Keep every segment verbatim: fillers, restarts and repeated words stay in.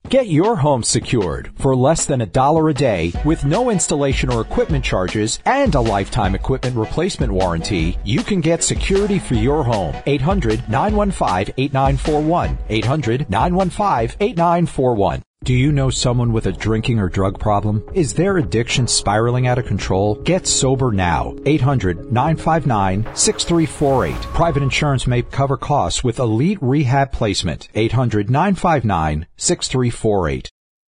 Get your home secured for less than a dollar a day with no installation or equipment charges and a lifetime equipment replacement warranty. You can get security for your home. eight hundred, nine one five, eight nine four one. eight hundred, nine one five, eight nine four one. Do you know someone with a drinking or drug problem? Is their addiction spiraling out of control? Get sober now. eight hundred, nine five nine, six three four eight. Private insurance may cover costs with Elite Rehab Placement. eight hundred, nine five nine, six three four eight.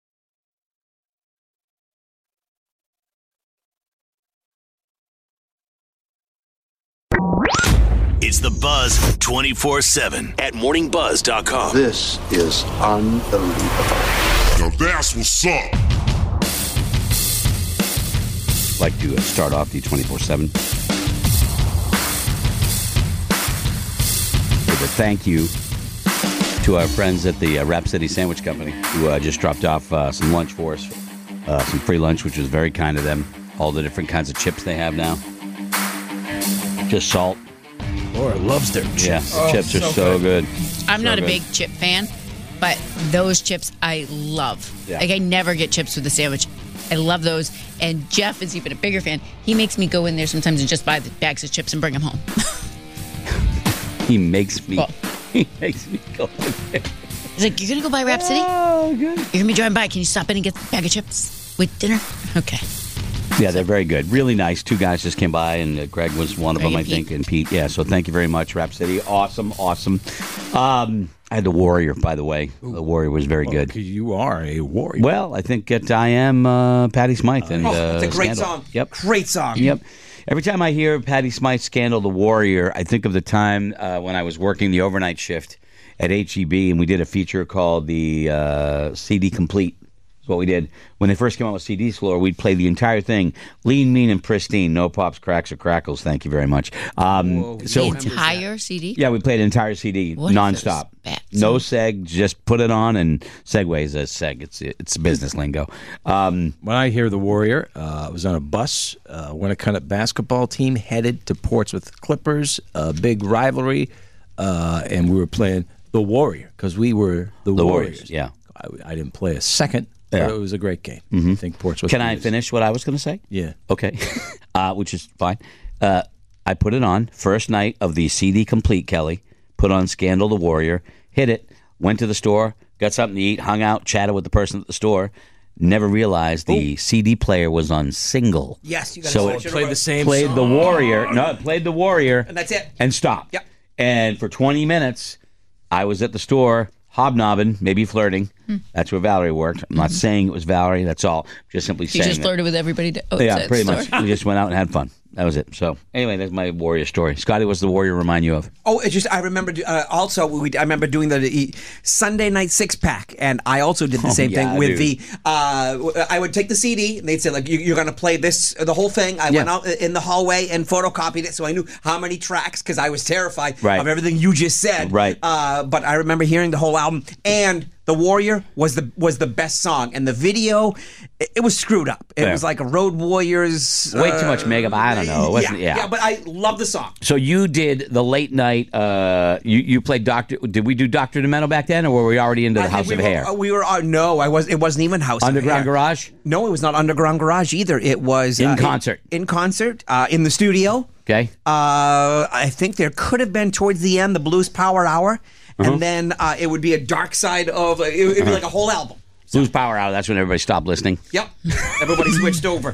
It's The Buzz twenty-four seven at morning buzz dot com. This is unbelievable. Now that's what's up. I'd like to start off the twenty-four seven with a thank you to our friends at the uh, Rap City Sandwich Company who uh, just dropped off uh, some lunch for us, uh, some free lunch, which was very kind of them. All the different kinds of chips they have now. Just salt. Laura loves their chips. Yeah, the oh, chips are so, so good. good. I'm so not a good. big chip fan, but those chips I love. Yeah. Like I never get chips with a sandwich. I love those. And Jeff is even a bigger fan. He makes me go in there sometimes and just buy the bags of chips and bring them home. He makes me. Well, he makes me go in there. He's like, "You're gonna go by Rap City? Oh, good. You're gonna be driving by. Can you stop in and get the bag of chips with dinner?" Okay. Yeah, they're very good. Really nice. Two guys just came by, and uh, Greg was one of Greg them, I and think, Pete. and Pete. Yeah, so thank you very much, Rap City. Awesome, awesome. Um, I had the Warrior, by the way. Ooh. The Warrior was very Well, good. You are a warrior. Well, I think that I am uh, Patty Smythe. And, Oh, uh, it's a great Scandal. song. Yep. Great song. Yep. Every time I hear Patty Smythe, Scandal, The Warrior, I think of the time uh, when I was working the overnight shift at H E B, and we did a feature called the uh, C D Complete. That's what we did. When they first came out with C Ds, Laura, we'd play the entire thing, lean, mean, and pristine. No pops, cracks, or crackles. Thank you very much. Um, Whoa. so The entire C D? yeah, we played an entire C D What are nonstop. those bad No songs? seg, just put it on, and Segway is a seg. It's it's business lingo. Um, When I hear the Warrior, uh, I was on a bus. Uh, Winnicott basketball team headed to Portsmouth Clippers, a big rivalry, uh, and we were playing the Warrior because we were the, The Warriors. Warriors, yeah. I, I didn't play a second, Yeah. but it was a great game. I think Portsmouth. Can I is- finish what I was going to say? Yeah. Okay, uh, which is fine. Uh, I put it on first night of the C D Complete, Kelly. Put on Scandal, The Warrior, hit it, went to the store, got something to eat, hung out, chatted with the person at the store. Never realized the C D player was on single. Yes, you got to So switch it it Play over. the same played song. The Warrior. No, it played The Warrior. And that's it. And stopped. Yep. And for twenty minutes, I was at the store hobnobbing, maybe flirting. That's where Valerie worked. I'm not saying it was Valerie. That's all. Just simply You saying just it. flirted with everybody. To, oh, Yeah, it's pretty that much. story. We just went out and had fun. That was it. So anyway, that's my Warrior story. Scotty, what's the Warrior remind you of? Oh, it just I remember uh, also we, I remember doing the, the Sunday night six pack, and I also did the Oh, same yeah, thing with dude. the. Uh, I would take the C D, and they'd say like you, you're going to play this the whole thing. I went Yeah. out in the hallway and photocopied it, so I knew how many tracks because I was terrified Right. of everything you just said. Right. Uh, but I remember hearing the whole album, and The Warrior was the was the best song, and the video it, it was screwed up. It Yeah. was like a Road Warriors. Way too uh, much makeup. I don't know. It wasn't- yeah, yeah. but I love the song. So you did the late night. Uh, you you played Doctor. Did we do Doctor Demento back then, or were we already into the I think House we of were, Hair? uh, We were uh, no, I was. It wasn't even House Underground of Hair. Garage? No, it was not Underground Garage either. It was In uh, concert. In, in concert, uh, in the studio. Okay. Uh, I think there could have been towards the end the Blues Power Hour, Uh-huh. and then uh, it would be a Dark Side of. It would be like a whole album. Blues Power Hour. That's when everybody stopped listening. Yep, everybody switched over.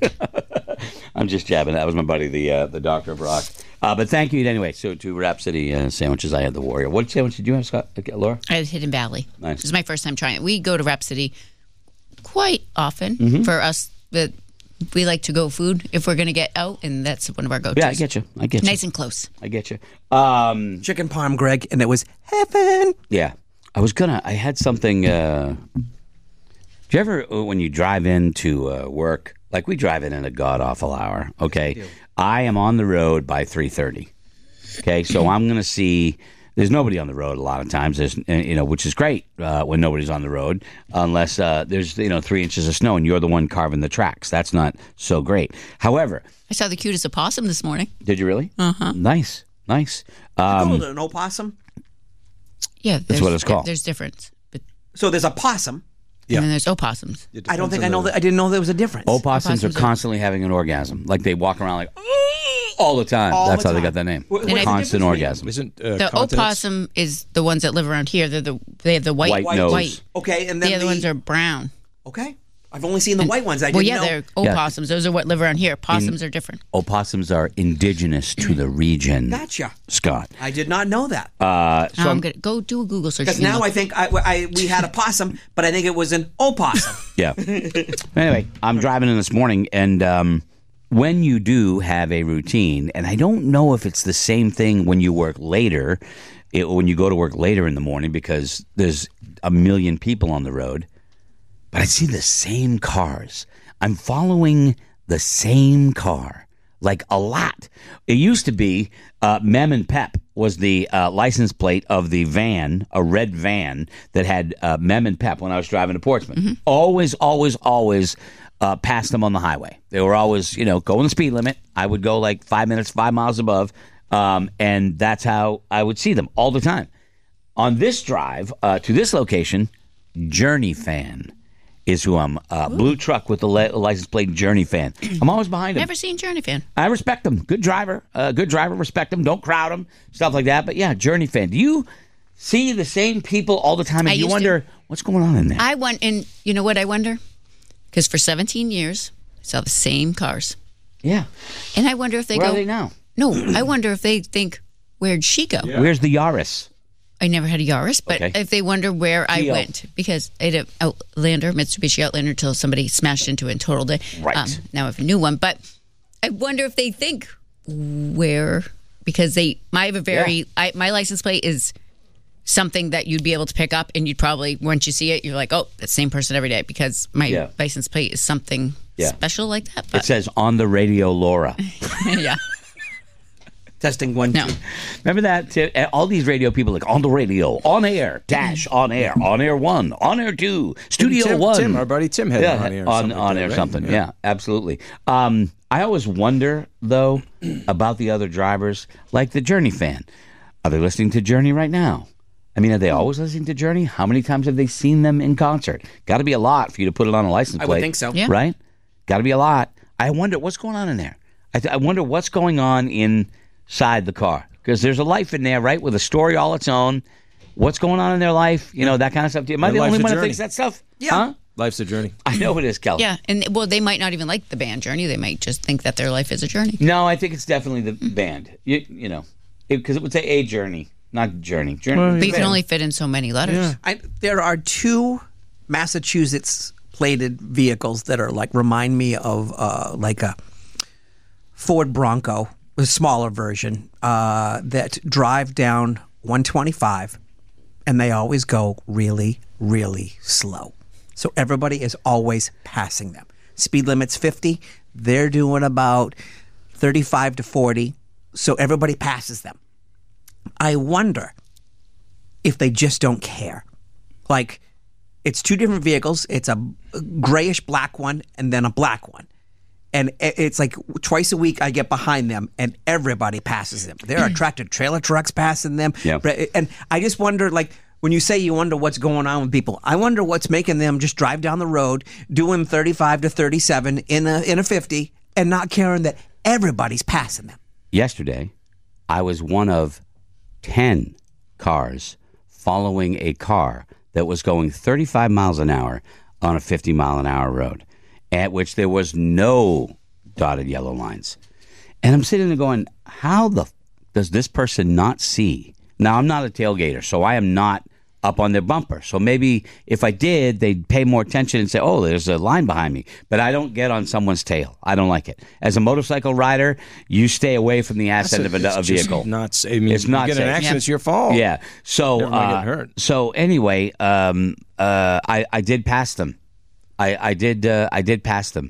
I'm just jabbing. That was my buddy, the uh, the Doctor of Rock. Uh, but thank you anyway. So to Rhapsody uh, sandwiches, I had the Warrior. What sandwich did you have, Scott? Okay, Laura? I had Hidden Valley. Nice. This is my first time trying it. We go to Rap City quite often Mm-hmm. for us. But we like to go food if we're going to get out, and that's one of our go-tos. Yeah, I get you. I get you. Nice and close. I get you. Um, Chicken parm, Greg, and it was heaven. Yeah, I was gonna. I had something. Uh, do you ever, uh, when you drive into uh, work, like we drive in at a god awful hour? Okay, I am on the road by three thirty. Okay, so I'm gonna see. There's nobody on the road a lot of times. There's, uh, you know, which is great uh, when nobody's on the road, unless uh, there's, you know, three inches of snow and you're the one carving the tracks. That's not so great. However, I saw the cutest opossum this morning. did you really? Uh huh. Nice, nice. Um, Um, an opossum. Yeah, That's there's- what it's called. There's difference, but So there's a possum. Yeah. And then there's opossums. It I don't depends think on I know the- that. I didn't know there was a difference. Opossums are Opossums are- constantly having an orgasm. Like they walk around like all the time. All That's the how they time. got that name. What- what's the Constant difference orgasm. Isn't uh, The continence- opossum is the ones that live around here. They're the they have the white White nose. white. Okay, and then The other ones are brown. okay. I've only seen the white ones. I Well, didn't yeah, know. they're opossums. Those are what live around here. Possums are different. Opossums are indigenous to the region. Gotcha. Scott. I did not know that. Uh, so I'm I'm- gonna go do a Google search. Because You can now look. I think I, I we had a possum, but I think it was an opossum. Yeah. Anyway, I'm driving in this morning, and um, when you do have a routine, and I don't know if it's the same thing when you work later, it, when you go to work later in the morning, because there's a million people on the road, but I see the same cars. I'm following the same car, like a lot. It used to be uh, Mem and Pep was the uh, license plate of the van, a red van that had uh, Mem and Pep when I was driving to Portsmouth. Mm-hmm. Always, always, always uh, passed them on the highway. They were always, you know, going the speed limit. I would go like five minutes, five miles above, um, and that's how I would see them all the time. On this drive uh, to this location, Journey fan is who I'm. Uh, blue truck with the li- license plate Journey fan. I'm always behind him. Never seen Journey fan. I respect him. Good driver. Uh, good driver. Respect him. Don't crowd him. Stuff like that. But yeah, Journey fan. Do you see the same people all the time? And I you used to. wonder what's going on in there? I went, and you know what I wonder? Because for seventeen years, I saw the same cars, yeah. and I wonder if they Where go. are they now? No, I wonder if they think, "Where'd she go?" Where's the Yaris? I never had a Yaris, but Okay. if they wonder where I Geo. went, because I had an Outlander, Mitsubishi Outlander, until somebody smashed into it and totaled it. Right. Um, now I have a new one, but I wonder if they think where, because they, I have a very, Yeah. I, my license plate is something that you'd be able to pick up, and you'd probably, once you see it, you're like, oh, that's the same person every day, because my Yeah. license plate is something Yeah. special like that. It But says on the radio, Laura. yeah. Testing one, No. two. Remember that? Ti- All these radio people like on the radio, on air, dash, on air, on air one, on air two, studio Tim, one. Tim, our buddy Tim had yeah, it on air. or on, something like on that, air right? something. Yeah, absolutely. Um, I always wonder though about the other drivers, like the Journey fan. Are they listening to Journey right now? I mean, are they always listening to Journey? How many times have they seen them in concert? Got to be a lot for you to put it on a license I plate. would think so. Yeah. Right? Got to be a lot. I wonder what's going on in there. I, th- I wonder what's going on inside the car, because there's a life in there, right, with a story all its own. What's going on in their life? You know, that kind of stuff. Am I Their the life's only a one that journey. thinks that stuff? Yeah. Huh? Life's a journey. I know it is, Kelly. Yeah, and well, they might not even like the band Journey. They might just think that their life is a journey. No, I think it's definitely the band. You, you know, because it, it would say a journey, not journey. Journey. Well, But you can Yeah. only fit in so many letters. I, there are two Massachusetts plated vehicles that are like remind me of uh, like a Ford Bronco, a smaller version, uh, that drive down one twenty-five, and they always go really, really slow. So everybody is always passing them. Speed limit's fifty. They're doing about thirty-five to forty. So everybody passes them. I wonder if they just don't care. Like, it's two different vehicles. It's a grayish black one and then a black one. And i- it's like twice a week I get behind them and everybody passes them. There are tractor trailer trucks passing them. Yeah. But- And I just wonder, like, when you say you wonder what's going on with people, I wonder what's making them just drive down the road doing thirty-five to thirty-seven in a in a fifty and not caring that everybody's passing them. Yesterday, I was one of ten cars following a car that was going thirty-five miles an hour on a fifty mile an hour road, at which there was no dotted yellow lines. And I'm sitting there going, how the f- does this person not see? Now, I'm not a tailgater, so I am not up on their bumper. So maybe if I did, they'd pay more attention and say, oh, there's a line behind me. But I don't get on someone's tail. I don't like it. As a motorcycle rider, you stay away from the ass end of a, It's a just vehicle. Not. sa- I mean, It's not You get an safe. accident, Yeah. it's your fault. Yeah. So, Never mind uh, getting hurt. so anyway, um, uh, I, I did pass them. I, I did. Uh, I did pass them,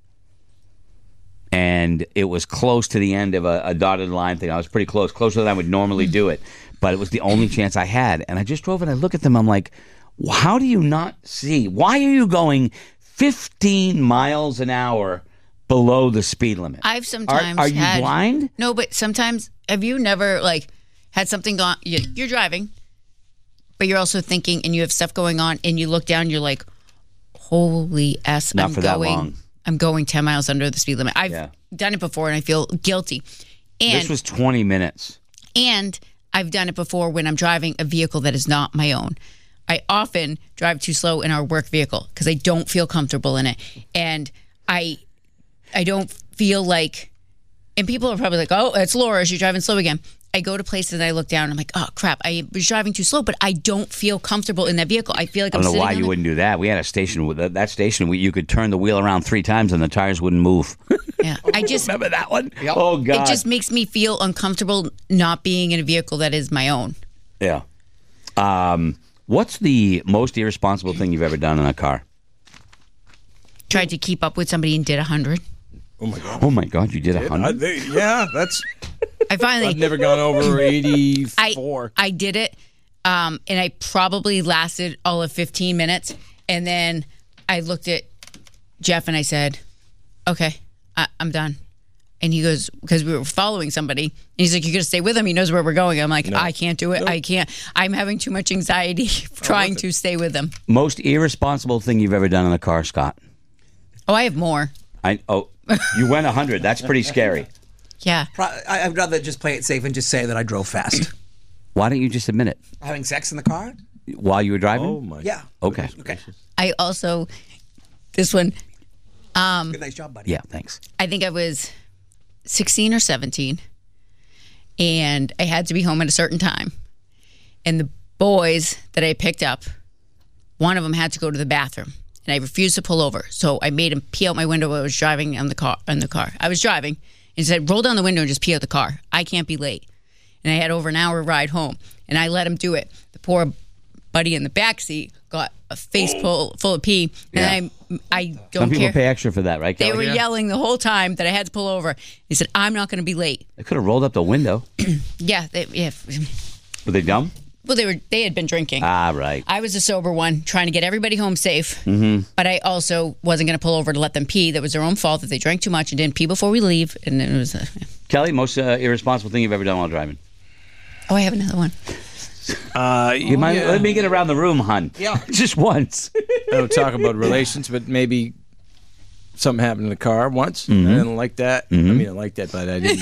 and it was close to the end of a, a dotted line thing. I was pretty close, closer than I would normally do it, but it was the only chance I had. And I just drove and I look at them. I'm like, how do you not see? Why are you going fifteen miles an hour below the speed limit? I've sometimes Are, are you had, blind? No, but sometimes have you never like had something gone? You, you're driving, but but you're also thinking, and you have stuff going on, and you look down, you're like, holy S, Not I'm for that going, long. I'm going ten miles under the speed limit. I've Yeah. done it before, and I feel guilty. And This was twenty minutes. And I've done it before when I'm driving a vehicle that is not my own. I often drive too slow in our work vehicle because I don't feel comfortable in it. And I I don't feel like, and people are probably like, oh, it's Laura, she's driving slow again. I go to places and I look down and I'm like, oh, crap, I was driving too slow, but I don't feel comfortable in that vehicle. I feel like I I'm don't know sitting why on you the- wouldn't do that. We had a station with that, that station. We, you could turn the wheel around three times and the tires wouldn't move. Yeah, I just Remember that one? Oh God! It just makes me feel uncomfortable not being in a vehicle that is my own. Yeah. Um, what's the most irresponsible thing you've ever done in a car? Tried to keep up with somebody and did a hundred. Oh my god! Oh my God! You did a I, hundred. they- yeah, that's. I finally I've never gone over I, eighty-four. I did it, um, and I probably lasted all of fifteen minutes. And then I looked at Jeff and I said, okay, I, I'm done. And he goes, because we were following somebody, and he's like, you're going to stay with him? He knows where we're going. I'm like, No. I can't do it. Nope. I can't. I'm having too much anxiety trying to stay with him. Most irresponsible thing you've ever done in a car, Scott? Oh, I have more. I oh, you went a hundred. That's pretty scary. Yeah. Pro- I- I'd rather just play it safe and just say that I drove fast. Why don't you just admit it Having sex in the car? while you were driving? Oh my. Yeah. Okay. Okay. I also, this one, um, Good, nice job, buddy. Yeah. Thanks. I think I was sixteen or seventeen, and I had to be home at a certain time. And the boys that I picked up, one of them had to go to the bathroom, and I refused to pull over. So I made him pee out my window while I was driving in the car. In the car, I was driving, and said, "Roll down the window and just pee out the car. I can't be late." And I had over an hour ride home, and I let him do it. The poor buddy in the back seat got a face full full of pee, and I I don't Some people care. pay extra for that, right, They Kelly? were yelling the whole time that I had to pull over. He said, "I'm not going to be late." They could have rolled up the window. Yeah, they, yeah. Were they dumb? Well, they were. They had been drinking. Ah, right. I was a sober one, trying to get everybody home safe. Mm-hmm. But I also wasn't going to pull over to let them pee. That was their own fault that they drank too much and didn't pee before we leave. And it was. Uh, Kelly, most uh, irresponsible thing you've ever done while driving? oh, I have another one. Uh, You mind? Let me get around the room, hun. Yeah. Just once. I don't talk about relations, but maybe something happened in the car once. Mm-hmm. I didn't like that. I mean, I liked that, but I didn't.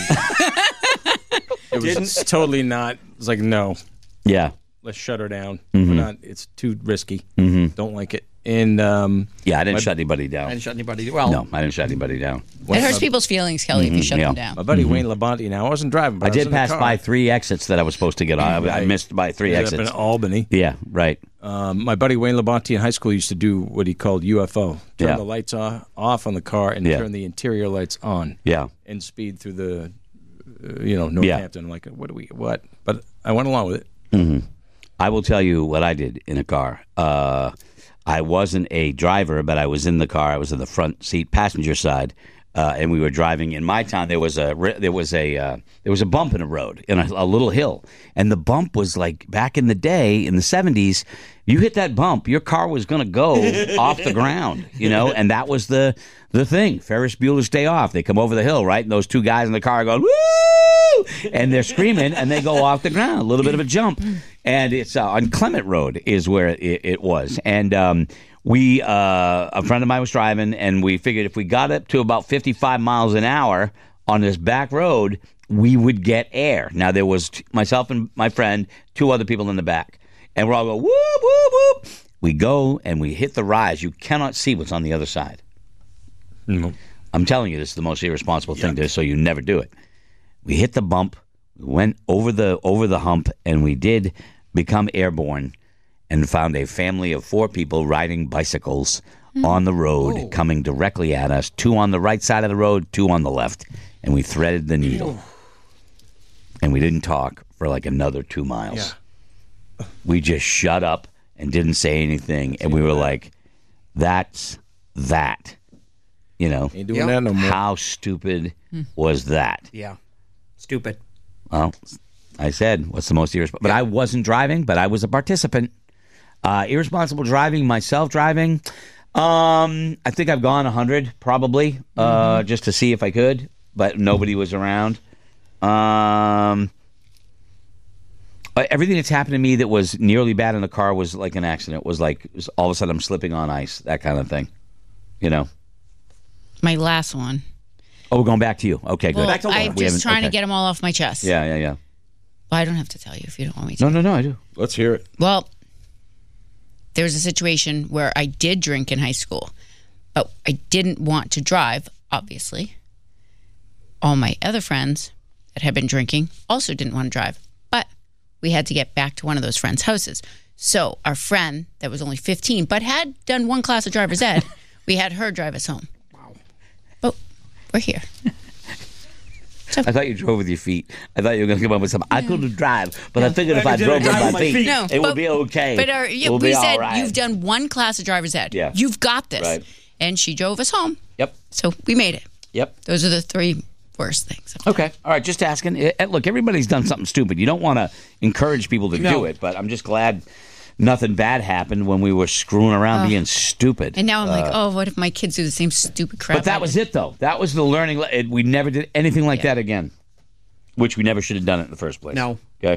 It was totally not. It was like, no, Yeah. let's shut her down. Mm-hmm. We're not. It's too risky. Don't like it. And um, Yeah, I didn't My- shut anybody I down. didn't shut anybody. Well, No, I didn't shut anybody down. It hurts people's feelings, Kelly, if you shut yeah. them down. my buddy Wayne Labonte. Now I wasn't driving, but I I, was did in the pass car. by three exits that I was supposed to get on. I, I Right. missed by three Ended up exits. in Albany. Yeah, right. Um, my buddy Wayne Labonte in high school used to do what he called U F O: turn Yeah. the lights off, off on the car and Yeah. turn the interior lights on. Yeah. And speed through the, uh, you know, Northampton. I'm like, what do we? What? But I went along with it. I will tell you what I did in a car. Uh, I wasn't a driver, but I was in the car. I was in the front seat, passenger side, uh, and we were driving. In my town, there was a ri- there was a uh, there was a bump in a road in a, a little hill, and the bump was like back in the day in the seventies. You hit that bump, your car was going to go off the ground, you know, and that was the the thing. Ferris Bueller's Day Off. They come over the hill, right, and those two guys in the car are going woo, and they're screaming, and they go off the ground. A little bit of a jump, and it's uh, on Clement Road is where it, it was, and um, we uh, a friend of mine was driving, and we figured if we got up to about fifty-five miles an hour on this back road, we would get air. Now there was t- myself and my friend, two other people in the back. And we're all going, whoop, whoop, whoop. We go and we hit the rise. You cannot see what's on the other side. No. I'm telling you, this is the most irresponsible thing to, so you never do it. We hit the bump, we went over the over the hump, and we did become airborne and found a family of four people riding bicycles on the road, coming directly at us. Two on the right side of the road, two on the left. And we threaded the needle. And we didn't talk for like another two miles. Yeah. We just shut up and didn't say anything, and we were like, that's that. You know, Ain't doing Yep. that no more. how stupid was that? yeah. Stupid. Well, I said, what's the most irresponsible? But I wasn't driving, but I was a participant. Uh, irresponsible driving, myself driving. Um, I think I've gone one hundred, probably, uh, just to see if I could, but nobody was around. Um... Uh, everything that's happened to me that was nearly bad in the car was like an accident. Was like it was all of a sudden I'm slipping on ice, that kind of thing. You know. My last one. Oh, we're going back to you. Okay, good. Well, Back to Laura. I'm We haven't- just trying to okay. get them all off my chest. Yeah, yeah, yeah. Well, I don't have to tell you if you don't want me to. No, no, no, I do. Let's hear it. Well, there was a situation where I did drink in high school, but I didn't want to drive, obviously. All my other friends that had been drinking also didn't want to drive, but we had to get back to one of those friends' houses. So our friend that was only fifteen, but had done one class of driver's ed, we had her drive us home. Wow. But we're here. I thought you drove with your feet. I thought you were going to come up with something. I couldn't drive, but I figured if I could drove with drive my with my feet, feet. No, it would but- be okay. But our, it yeah, would we be said, all right. you've done one class of driver's ed. Yeah. You've got this. Right. And she drove us home. Yep, So we made it. yep. Those are the three worst things. Okay. All right. Just asking. Eh, eh, Look, everybody's done something stupid. You don't want to encourage people to do No. it, but I'm just glad nothing bad happened when we were screwing around being stupid. And now I'm like, oh, what if my kids do the same stupid crap? But that I was did? it, though. That was the learning. le- it- We never did anything like Yeah. that again, which we never should have done it in the first place. No. Okay.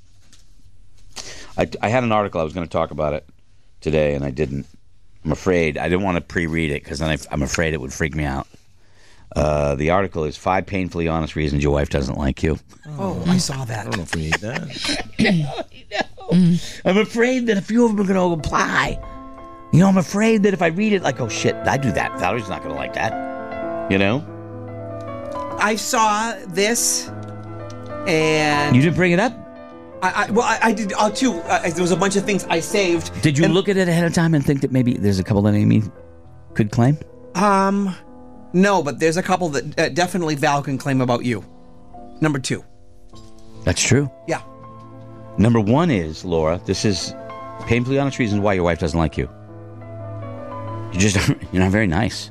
I, I had an article. I was going to talk about it today, and I didn't. I'm afraid. I didn't want to pre-read it because then I, I'm afraid it would freak me out. Uh, the article is Five Painfully Honest Reasons Your Wife Doesn't Like You. Oh, I saw that. I don't know if we need that. I'm afraid that a few of them are going to apply. You know, I'm afraid that if I read it, like, oh, shit, I do that. Valerie's not going to like that. You know? I saw this, and You didn't bring it up? I, I well, I, I did uh, too. Uh, there was a bunch of things I saved. Did you and, look at it ahead of time and think that maybe there's a couple that Amy could claim? Um, no, but there's a couple that uh, definitely Val can claim about you. Number two. That's true. Yeah. Number one is, Laura, this is painfully honest reasons why your wife doesn't like you. You just, you're not very nice.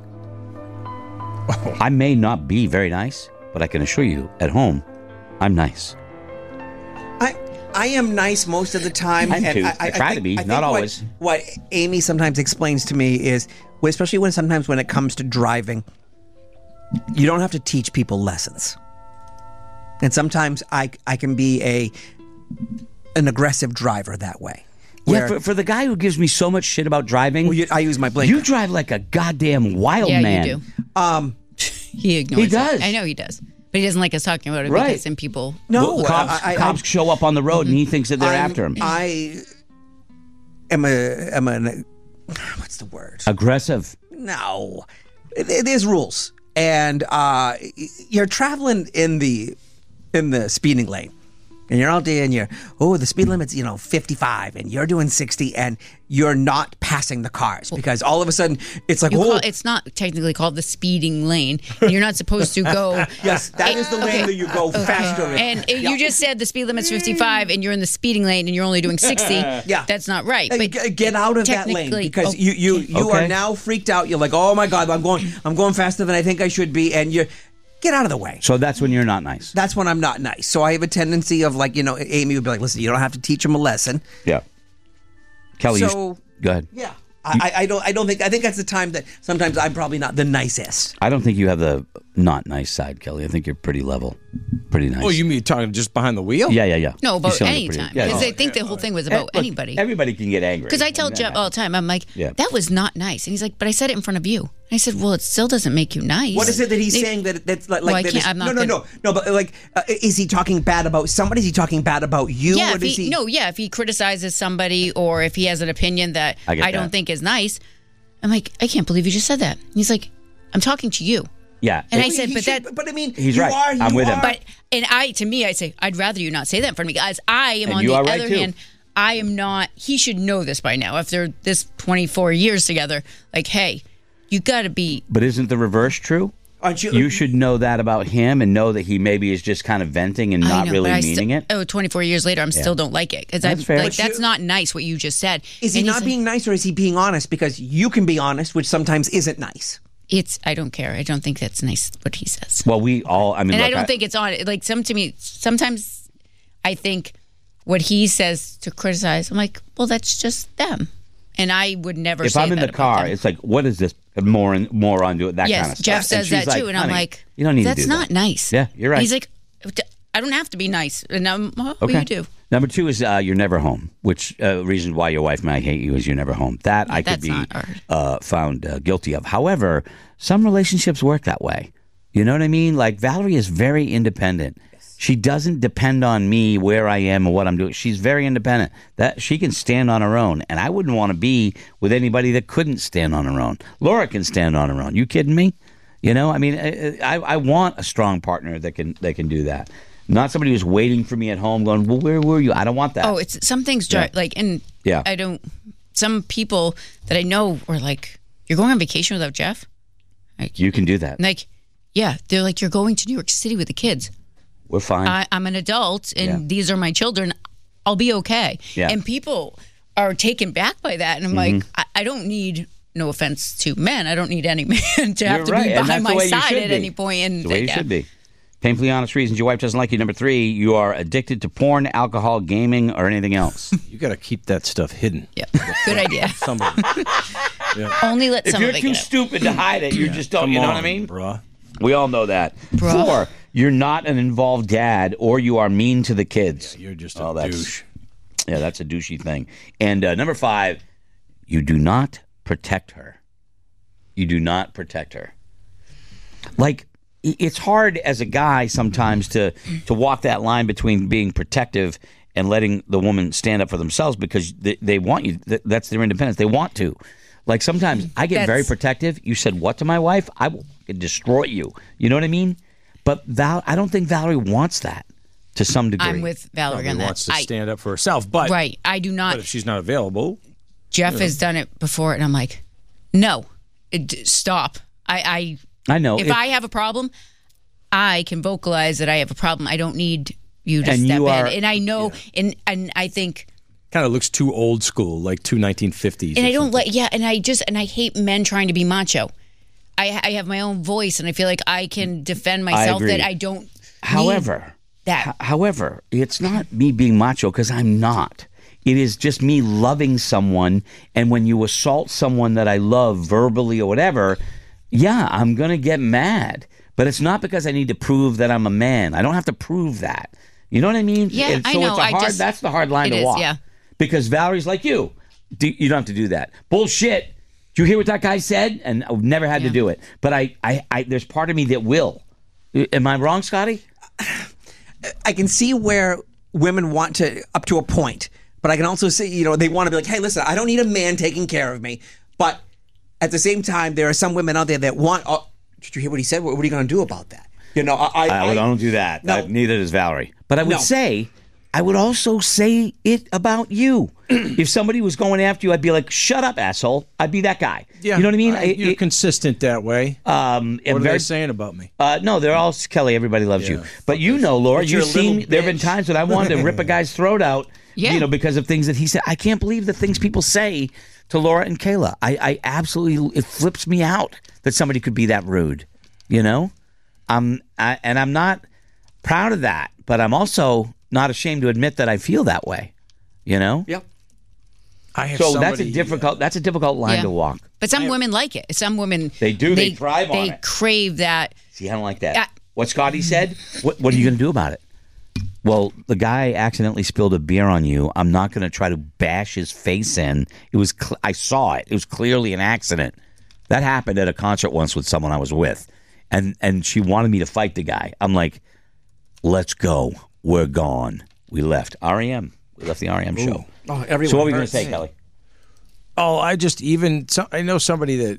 I may not be very nice, but I can assure you, at home, I'm nice. I I am nice most of the time. I'm and too. I, I try to think- be, I think not what- always. What Amy sometimes explains to me is, well, especially when sometimes when it comes to driving, you don't have to teach people lessons. And sometimes I I can be a an aggressive driver that way. Yeah, Where- for, for the guy who gives me so much shit about driving, Well, you, I use my blinker. you drive like a goddamn wild Yeah, man. you do. um, He ignores He it. does. I know he does. But he doesn't like us talking about it Right. because then people. no, Well, cops I, I, cops I, show up on the road and he thinks that they're I'm- after him. I am a am a what's the word? Aggressive. No, There- there's rules, and uh, you're traveling in the in the speeding lane, and you're out there, and you're oh, the speed limit's you know fifty-five, and you're doing sixty, and you're not passing the cars because all of a sudden it's like You oh, call, it's not technically called the speeding lane. And you're not supposed to go. yes, that is the lane Okay. that you go faster in. And uh, you just said the speed limit's fifty-five, and you're in the speeding lane, and you're only doing sixty. Yeah. That's not right. Uh, But g- get out of that lane technically- because oh, you you you Okay. are now freaked out. You're like, oh my god, I'm going I'm going faster than I think I should be, and you get out of the way. So that's when you're not nice. That's when I'm not nice. So I have a tendency of like, you know, Amy would be like, listen, you don't have to teach him a lesson. Yeah. Kelly, you So- s- go ahead. Yeah. I, I I don't I don't think I think that's the time that sometimes I'm probably not the nicest. I don't think you have the not nice side, Kelly. I think you're pretty level, pretty nice. Oh, you mean talking just behind the wheel? Yeah, yeah, yeah. No, You about sounded any pretty- time. yeah, Because yeah. I think the whole thing was Eh, about look, anybody. Everybody can get angry. Because I tell And that Jeff all the time, I'm like, Yeah. that was not nice. And he's like, but I said it in front of you. And I said, well, it still doesn't make you nice. What is it that he's They- saying that that's like, Well, I like that can't- is- I'm no not no gonna- no no but like uh, is he talking bad about somebody? Is he talking bad about you? Yeah, or if does he, he no, yeah, if he criticizes somebody or if he has an opinion that I I, get don't that. think is nice, I'm like, I can't believe you just said that. And he's like, I'm talking to you. Yeah. And I It- said, He but should- that, but I mean He's you right. are I'm you with him. are- but, and I, to me, I say, I'd rather you not say that in front of me. As I am And on you the are right, other too. hand, I am not, he should know this by now. After this twenty-four years together, like, hey, you got to be, But isn't the reverse true? Aren't you- You should know that about him and know that he maybe is just kind of venting and I not know, really but I meaning sti- it. Oh, twenty-four years later, I'm still don't like it. Because That's I'm fair. like, But you- that's not nice what you just said. is he And he's not like, being nice or is he being honest? Because you can be honest, which sometimes isn't nice. It's, I don't care. I don't think that's nice what he says. Well, we all, I mean, And look, I don't think it's on. Like some to me, sometimes I think what he says to criticize. I'm like, well, that's just them, and I would never. if say I'm in that the about car, them. it's like, what is this? More and more on do it, that yes, kind of stuff. Jeff And says she's that too, and I'm "Honey, like, you don't need that's to do not that." nice. Yeah, you're right. He's like, I don't have to be nice. And I'm, oh, Okay. well, you do. Number two is uh, you're never home, which uh, reason why your wife might hate you is you're never home. That I could That's be not hard. uh, found uh, guilty of. However, some relationships work that way. You know what I mean? Like Valerie is very independent. She doesn't depend on me where I am or what I'm doing. She's very independent. That she can stand on her own, and I wouldn't want to be with anybody that couldn't stand on her own. Laura can stand on her own. You kidding me? You know, I mean, I, I, I want a strong partner that can that can do that. Not somebody who's waiting for me at home, going, "Well, where were you?" I don't want that. Oh, it's some things drive Yeah. like, and Yeah. I don't. Some people that I know are like, "You're going on vacation without Jeff?" Like, You can do that. like, yeah, they're like, "You're going to New York City with the kids." We're fine. I, I'm an adult, and Yeah. these are my children. I'll be okay. Yeah. And people are taken back by that, and I'm Mm-hmm. like, I, I don't need. No offense to men, I don't need any man to have You're to right, be and by that's the my way you side should at be. any point. And the way you yeah. should be. Painfully honest reasons your wife doesn't like you. Number three, you are addicted to porn, alcohol, gaming, or anything else. You got to keep that stuff hidden. Yeah, good idea. Somebody. Only let if some you're of it too get out. stupid to hide it, you just don't. Come You know on, what I mean? bruh. We all know that. Bruh. Four, you're not an involved dad, or you are mean to the kids. You're just a Oh, that's- douche. Yeah, that's a douchey thing. And uh, number five, you do not protect her. You do not protect her. Like, i- it's hard as a guy sometimes to to walk that line between being protective and letting the woman stand up for themselves because they, they want you. Th- That's their independence. They want to. Like, sometimes I get That's- very protective. You said what to my wife? I will destroy you. You know what I mean? But Val, I don't think Valerie wants that to some degree. I'm with Valerie Probably on that. wants to I- stand up for herself, but right. I do not. but if she's not available, Jeff has done it before, and I'm like, no, it, stop. I, I know. I if If- I have a problem, I can vocalize that I have a problem. I don't need you to And step you are- in. And I know, and and I think, kind of looks too old school, like two nineteen fifties. and or I don't something. like, yeah, and I just, and I hate men trying to be macho. I, I have my own voice, and I feel like I can defend myself. agree. That I don't. However, need that. H- however, it's not me being macho because I'm not. It is just me loving someone, and when you assault someone that I love verbally or whatever, yeah, I'm gonna get mad. But it's not because I need to prove that I'm a man. I don't have to prove that. You know what I mean? Yeah, And I so know. It's a I hard, just- that's the hard line it to is, walk. yeah. Because Valerie's like you. Do, you don't have to do that. Bullshit. Did you hear what that guy said? And I've never had to Yeah. do it. But I, I, I, there's part of me that will. Am I wrong, Scotty? I can see where women want to up to a point, but I can also see, you know, they want to be like, hey, listen, I don't need a man taking care of me. But at the same time, there are some women out there that want, oh, did you hear what he said? What, what are you going to do about that? You know, I, I, I, I don't do that. No. I- neither does Valerie. But I would No. say, I would also say it about you. If somebody was going after you, I'd be like, shut up, asshole. I'd be that guy. Yeah, You know what I mean? uh, I- you're it- consistent that way. um, what are very- they saying about me? Uh, no, they're all Kelly. Everybody loves you, but you know, Laura, But you're you've a little seen. There have been bitch. times when I wanted to rip a guy's throat out, Yeah. you know, because of things that he said. I can't believe the things people say to Laura and Kayla. I, I absolutely, it flips me out that somebody could be that rude. You know, um, I, and I'm not proud of that, but I'm also not ashamed to admit that I feel that way. You know, Yep. I have so that's a somebody- difficult. That's a difficult line Yeah. to walk. But some women like it. Some women They do. They thrive on They it. crave that. See, I don't like that. Yeah. What Scotty said? What, what are you going to do about it? Well, the guy accidentally spilled a beer on you. I'm not going to try to bash his face in. It was. Cl- I saw it. It was clearly an accident. That happened at a concert once with someone I was with, and and she wanted me to fight the guy. I'm like, let's go. We're gone. We left R E M. We left the R E M show. Oh, everyone So what were you going to hurts. say, Kelly? Oh, I just even so, I know somebody that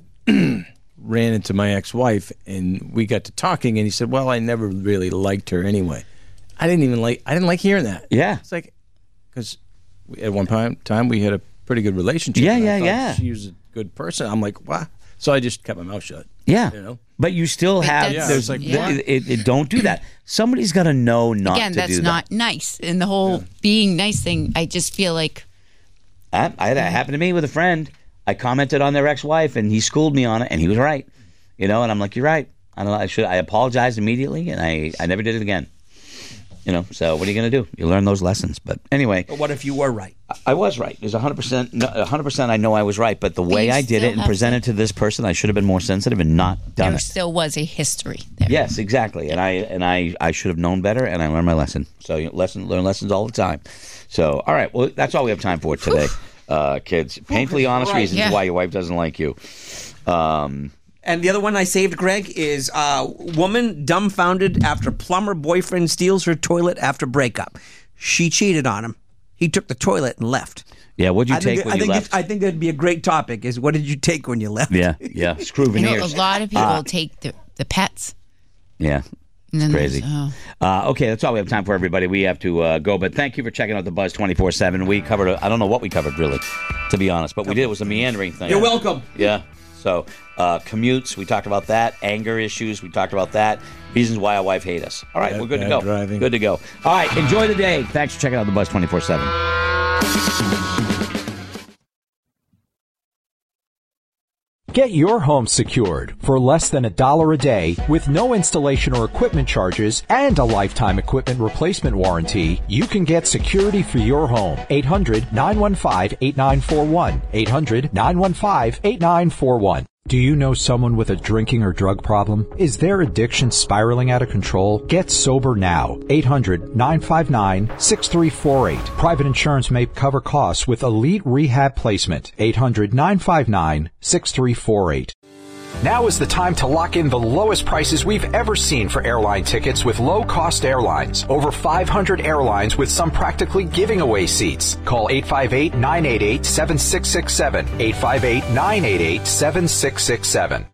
ran into my ex-wife, and we got to talking, and he said, "Well, I never really liked her anyway." I didn't even like. I didn't like hearing that. Yeah. It's like because at one time time we had a pretty good relationship. Yeah, and I yeah, thought yeah. She was a good person. I'm like, wow. So I just kept my mouth shut. Yeah. You know? But you still have. that's- There's Yeah, like. it's like, it, it, it- don't do that. Somebody's got to know not Again, to that's do not that. nice. And the whole being nice thing, I just feel like I, I, that happened to me with a friend. I commented on their ex-wife, and he schooled me on it, and he was right. You know, and I'm like, you're right. I don't know. I should. I apologized immediately, and I, I never did it again. You know, so what are you going to do? You learn those lessons. But anyway. But what if you were right? I, I was right. There's one hundred percent, no, one hundred percent I know I was right. But the way you I did still it and have presented to this person, I should have been more sensitive and not done There it. still was a history there. Yes, exactly. And I and I, I should have known better, and I learned my lesson. So you lesson learn lessons all the time. So, all right. Well, that's all we have time for today, uh, kids. Painfully honest Right. reasons Yeah. why your wife doesn't like you. Um, And the other one I saved, Greg, is uh, woman dumbfounded after plumber boyfriend steals her toilet after breakup. She cheated on him. He took the toilet and left. yeah, what'd you I take think, when I you think left? it- I think that'd be a great topic. Is what did you take when you left? yeah, yeah. Screw You know, veneers. a lot of people Uh, take the, the pets. Yeah. And then Crazy. there's, oh. Uh, okay, that's all we have time for, everybody. We have to uh, go, but thank you for checking out the Buzz twenty-four seven. We covered, a, I don't know what we covered, really, to be honest, but we did. It was a meandering thing. You're welcome. Yeah. So, uh, commutes, we talked about that. Anger issues, we talked about that. Reasons why our wife hates us. All right, Bad- we're good to bad go. driving. Good to go. All right, enjoy the day. Thanks for checking out the Buzz twenty-four seven. Get your home secured for less than a dollar a day with no installation or equipment charges and a lifetime equipment replacement warranty. You can get security for your home. eight hundred nine one five eight nine four one. eight hundred nine one five eight nine four one. Do you know someone with a drinking or drug problem? Is their addiction spiraling out of control? Get sober now. eight hundred nine five nine six three four eight. Private insurance may cover costs with Elite Rehab Placement. eight hundred nine five nine six three four eight. Now is the time to lock in the lowest prices we've ever seen for airline tickets with low-cost airlines. Over five hundred airlines with some practically giving away seats. Call eight five eight nine eight eight seven six six seven. eight five eight nine eight eight seven six six seven.